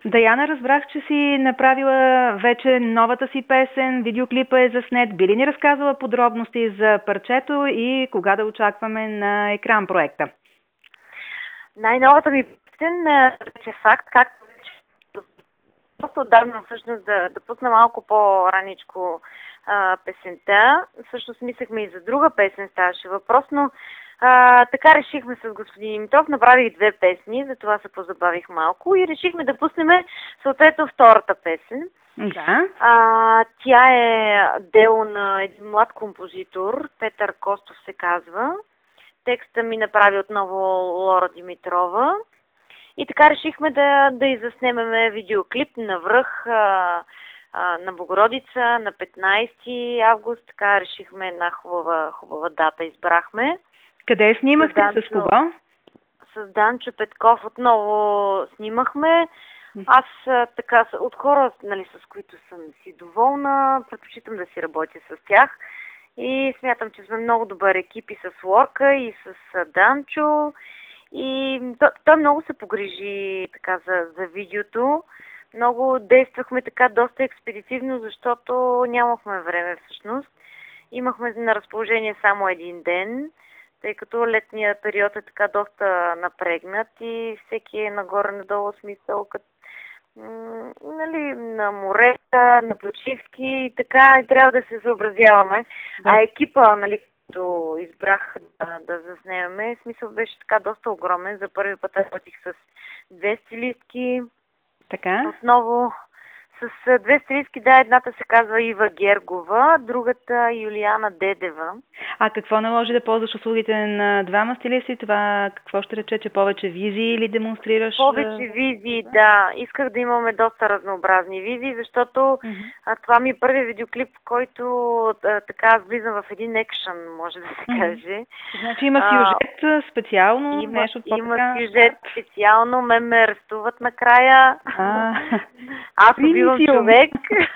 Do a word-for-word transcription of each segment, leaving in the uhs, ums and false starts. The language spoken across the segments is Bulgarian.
Даяна, разбрах, че си направила вече новата си песен, видеоклипа е заснет. Би ли ни разказала подробности за парчето и кога да очакваме на екран проекта? Най-новата ми песен е факт, както вече просто отдавна всъщност да, да пусна малко по-раничко а, песента. Всъщност мислехме и за друга песен ставаше въпрос, но а, така решихме с господин Димитров, направих две песни, затова се позабавих малко и решихме да пуснем съответно втората песен. Да. А, тя е дело на един млад композитор, Петър Костов се казва. Текста ми направи отново Лора Димитрова. И така решихме да, да изаснемеме видеоклип на връх а, а, на Богородица на петнайсети август. Така решихме една хубава, хубава дата избрахме. Къде снимахте? С, с кого? С Данчо Петков отново снимахме. Аз така от хора, нали, с които съм си доволна, предпочитам да си работя с тях. И смятам, че сме много добър екип и с Лорка, и с Данчо. И той, той много се погрижи така за, за видеото. Много действахме така доста експедитивно, защото нямахме време всъщност. Имахме на разположение само един ден, тъй като летният период е така доста напрегнат и всеки е нагоре-надолу смисъл, като нали, на морета, на почивки и така и трябва да се съобразяваме. Да. А екипа, нали, като избрах да, да заснемаме, смисъл беше така доста огромен. За първи път работих с две стилистки. Така. Отново с две стилистки, да, едната се казва Ива Гергова, другата Юлиана Дедева. А какво наложи да ползваш услугите на двама стилисти? Това какво ще рече, че повече визии или демонстрираш? Повече визии, да. Исках да имаме доста разнообразни визии, защото mm-hmm. а, това ми е първият видеоклип, в който а, така аз влизам в един екшън, може да се mm-hmm. каже. Значи има сюжет а, специално? Има, нещо има сюжет специално, ме ме арестуват накрая. А, аз убивам човек.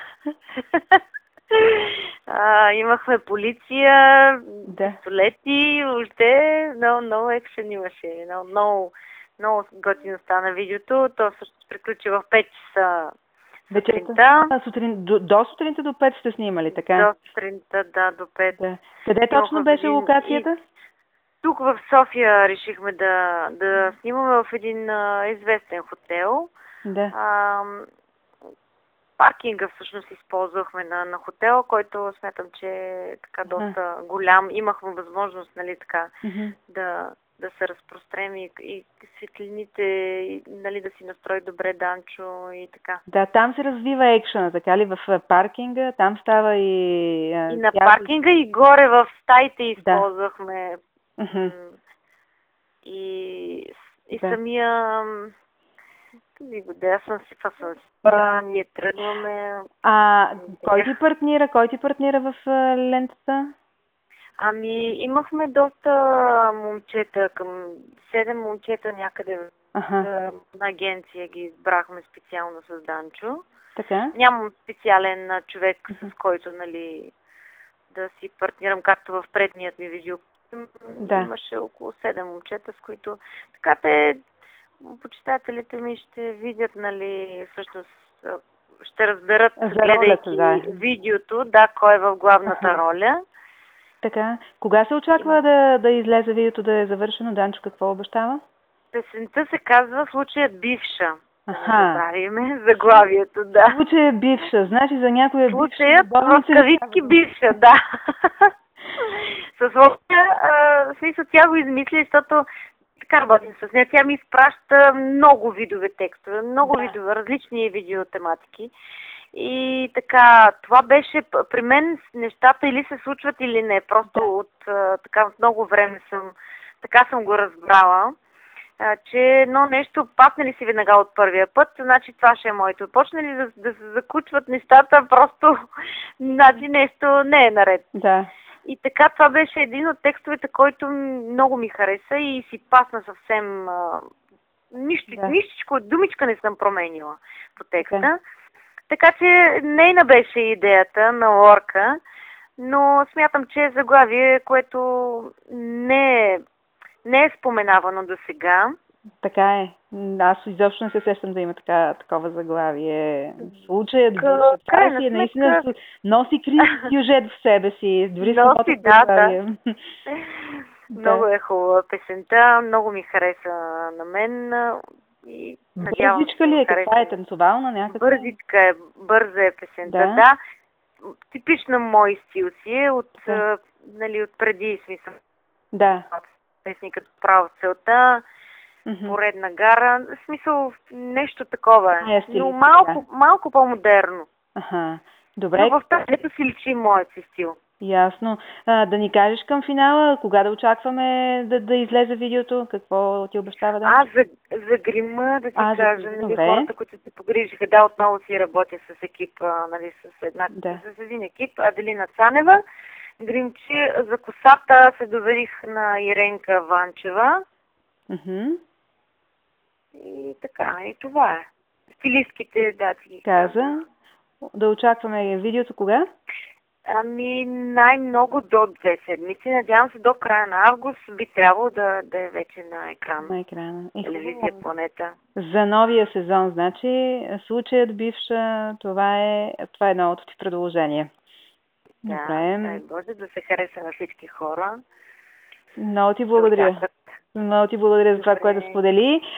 А, имахме полиция, да. Пистолети, въобще много, много екшен имаше. Много, много, много готино стана видеото. То също приключи в пет часа сутринта. А, сутрин, до, до сутринта до пет сте снимали, така? До сутринта, да, до пет. Да. Къде точно беше един... локацията? И... Тук в София решихме да, да снимаме в един а, известен хотел. Да. А, паркинга всъщност използвахме на, на хотела, който смятам, че е така доста uh-huh. голям. Имахме възможност, нали, така, uh-huh. да, да се разпрострем и, и светлините, и, нали, да си настрои добре Данчо и така. Да, там се развива екшъна, така ли, в паркинга, там става и... И на тя... паркинга, и горе в стаите използвахме. Да. Uh-huh. И, и да. самия... Къде го да, аз съм си, това съм си. А, ние тръгваме... А, кой ти партнира? Кой ти партнира в uh, лентата? Ами, имахме доста момчета, към седем момчета някъде ага. на агенция ги избрахме специално с Данчо. Така? Нямам специален човек, uh-huh. с който, нали, да си партнирам, както в предният ми видео. Да. Имаше около седем момчета, с които така те... Почитателите ми ще видят, нали, всъщност ще разберат, гледайки да. видеото, да, кой е в главната ага. роля. Така, кога се очаква да, да излезе видеото, да е завършено? Данчо какво обещава? Песента се казва Случаят бивша. Аха. Да правиме заглавието, да. Случаят бивша, значи за някоя бивша. Случаят в кавички бивша, да. С Лоля, смисъл, тя го измисли, защото така работим с нея. Тя ми изпраща много видове текстове, много да. видове, различни видеотематики. И така, това беше при мен нещата или се случват, или не. Просто да. от така много време съм, така съм го разбрала, че едно нещо пасне ли си веднага от първия път, значи това ще е моето. Почне ли да, да се закучват нещата, просто значи нещо не е наред. Да. И така, това беше един от текстовете, който много ми хареса и си пасна съвсем а, нищо, да. нищичко, думичка не съм променила по текста. Да. Така че нейна беше идеята на Лорка, но смятам, че е заглавие, което не е, не е споменавано до сега. Така е. Аз изобщо не се сещам да има така, такова заглавие. Случаят К- бивша. Това крайна си е наистина сметка с- носи криз сюжет в себе си. Дори самото носи, да, да. заглавие. Много Да. е хубава песента, много ми хареса на мен а, и надявам се Бързичка да ли ви е? хареса. Каква е? Танцовална някаква? Бързичка е, бърза е песента, Да. да. Типична мой стил си е от, Така. а, нали, от преди смисъл. Да. Песни като Право в целта, Мгм. Поредна гара, в смисъл нещо такова е. Тая Но стилистика, малко, малко по-модерно. Аха. Но Добре, в тази си личи моят си стил. ясно. А, да ни кажеш към финала, кога да очакваме да, да излезе видеото? Какво ти обещава да? А, за, за грима, да ти А, за кажа, грима, нали, добре. хората, които се погрижиха, да, отново си работя с екип, а, нали, с, една, Да. с един екип, Аделина Цанева. Гримчи, за косата се доверих на Иренка Ванчева. Мгм. И така, и това е. Стилистките, да, ти ги Каза. Да очакваме видеото кога? Ами най-много до две седмици. Надявам се до края на август би трябвало да, да е вече на екран. На екрана. И Телевизия хубаво. Планета. За новия сезон, значи, случаят бивша, това е, това е новото ти предложение. Да, Добре. дай Боже да се хареса на всички хора. Много ти Да благодаря. очакват. Много ти благодаря за това, Добре. което сподели.